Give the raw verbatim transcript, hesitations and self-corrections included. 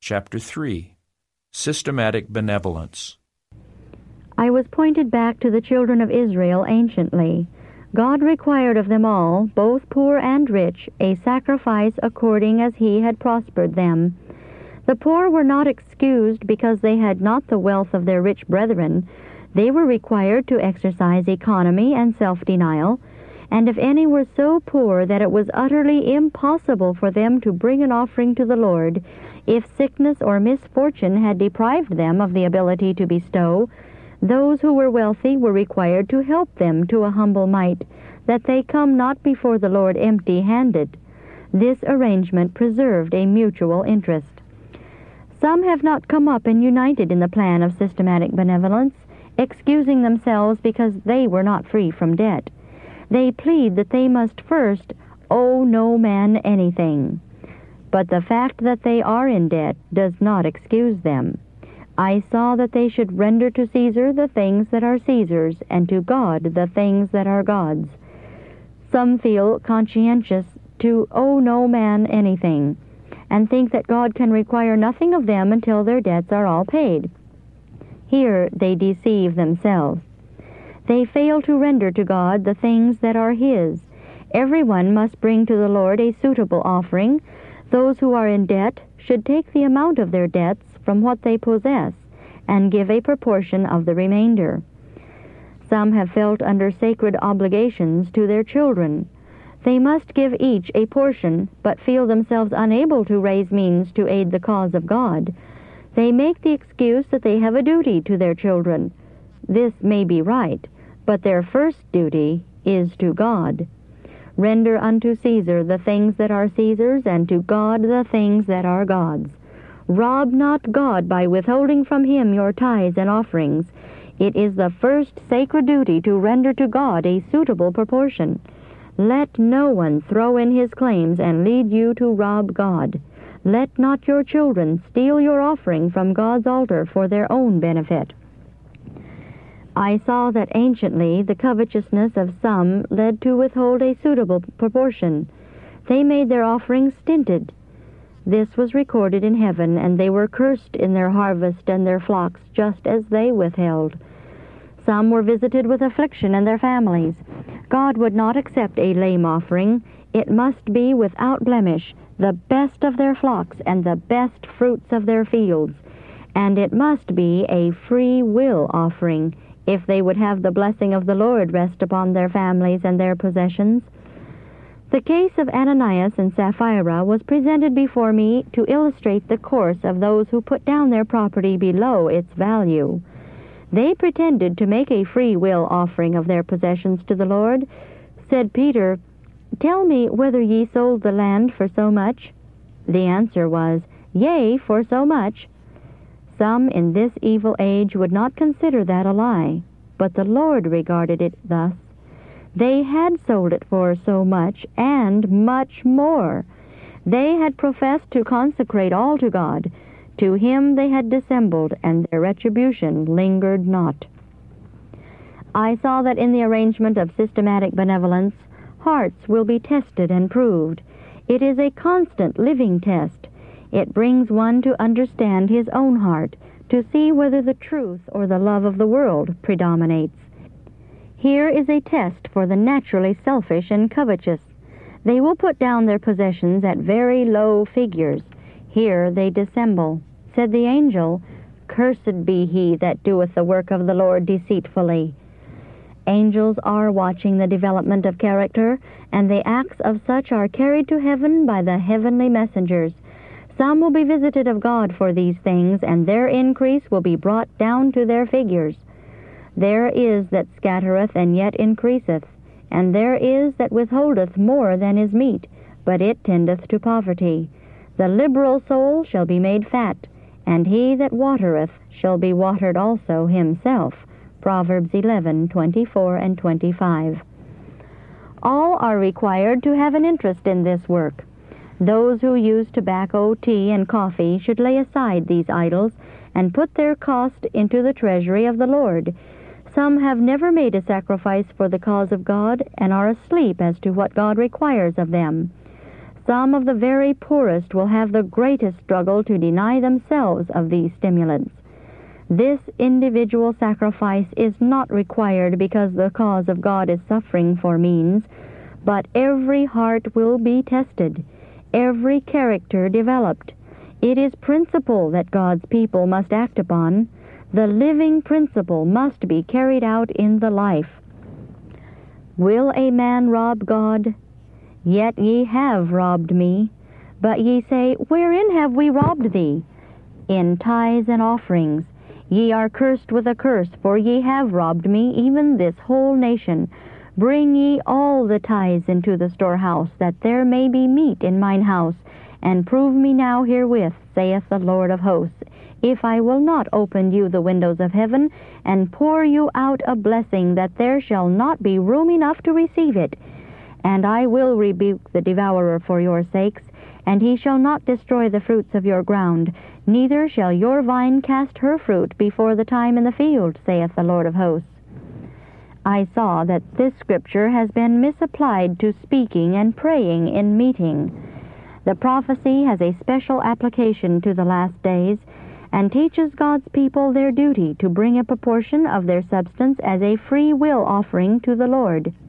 Chapter three. Systematic Benevolence. I was pointed back to the children of Israel anciently. God required of them all, both poor and rich, a sacrifice according as he had prospered them. The poor were not excused because they had not the wealth of their rich brethren. They were required to exercise economy and self-denial, and if any were so poor that it was utterly impossible for them to bring an offering to the Lord, if sickness or misfortune had deprived them of the ability to bestow, those who were wealthy were required to help them to a humble mite, that they come not before the Lord empty-handed. This arrangement preserved a mutual interest. Some have not come up and united in the plan of systematic benevolence, excusing themselves because they were not free from debt. They plead that they must first owe no man anything. But the fact that they are in debt does not excuse them. I saw that they should render to Caesar the things that are Caesar's, and to God the things that are God's. Some feel conscientious to owe no man anything, and think that God can require nothing of them until their debts are all paid. Here they deceive themselves. They fail to render to God the things that are His. Everyone must bring to the Lord a suitable offering. Those who are in debt should take the amount of their debts from what they possess, and give a proportion of the remainder. Some have felt under sacred obligations to their children. They must give each a portion, but feel themselves unable to raise means to aid the cause of God. They make the excuse that they have a duty to their children. This may be right, but their first duty is to God. Render unto Caesar the things that are Caesar's, and to God the things that are God's. Rob not God by withholding from him your tithes and offerings. It is the first sacred duty to render to God a suitable proportion. Let no one throw in his claims and lead you to rob God. Let not your children steal your offering from God's altar for their own benefit. I saw that anciently the covetousness of some led to withhold a suitable proportion. They made their offerings stinted. This was recorded in heaven, and they were cursed in their harvest and their flocks, just as they withheld. Some were visited with affliction in their families. God would not accept a lame offering. It must be without blemish, the best of their flocks and the best fruits of their fields. And it must be a free will offering, if they would have the blessing of the Lord rest upon their families and their possessions. The case of Ananias and Sapphira was presented before me to illustrate the course of those who put down their property below its value. They pretended to make a free will offering of their possessions to the Lord. Said Peter, "Tell me whether ye sold the land for so much?" The answer was, "Yea, for so much." Some in this evil age would not consider that a lie, but the Lord regarded it thus. They had sold it for so much, and much more. They had professed to consecrate all to God. To Him they had dissembled, and their retribution lingered not. I saw that in the arrangement of systematic benevolence, hearts will be tested and proved. It is a constant living test. It brings one to understand his own heart, to see whether the truth or the love of the world predominates. Here is a test for the naturally selfish and covetous. They will put down their possessions at very low figures. Here they dissemble. Said the angel, "Cursed be he that doeth the work of the Lord deceitfully." Angels are watching the development of character, and the acts of such are carried to heaven by the heavenly messengers. Some will be visited of God for these things, and their increase will be brought down to their figures. There is that scattereth and yet increaseth, and there is that withholdeth more than is meet, but it tendeth to poverty. The liberal soul shall be made fat, and he that watereth shall be watered also himself. Proverbs eleven, twenty-four and twenty-five. All are required to have an interest in this work. Those who use tobacco, tea, and coffee should lay aside these idols and put their cost into the treasury of the Lord. Some have never made a sacrifice for the cause of God and are asleep as to what God requires of them. Some of the very poorest will have the greatest struggle to deny themselves of these stimulants. This individual sacrifice is not required because the cause of God is suffering for means, but every heart will be tested, every character developed. It is principle that God's people must act upon. The living principle must be carried out in the life. Will a man rob God? Yet ye have robbed me. But ye say, Wherein have we robbed thee? In tithes and offerings. Ye are cursed with a curse, for ye have robbed me, even this whole nation. Bring ye all the tithes into the storehouse, that there may be meat in mine house, and prove me now herewith, saith the Lord of hosts, if I will not open you the windows of heaven, and pour you out a blessing, that there shall not be room enough to receive it. And I will rebuke the devourer for your sakes, and he shall not destroy the fruits of your ground, neither shall your vine cast her fruit before the time in the field, saith the Lord of hosts. I saw that this scripture has been misapplied to speaking and praying in meeting. The prophecy has a special application to the last days, and teaches God's people their duty to bring a proportion of their substance as a free will offering to the Lord.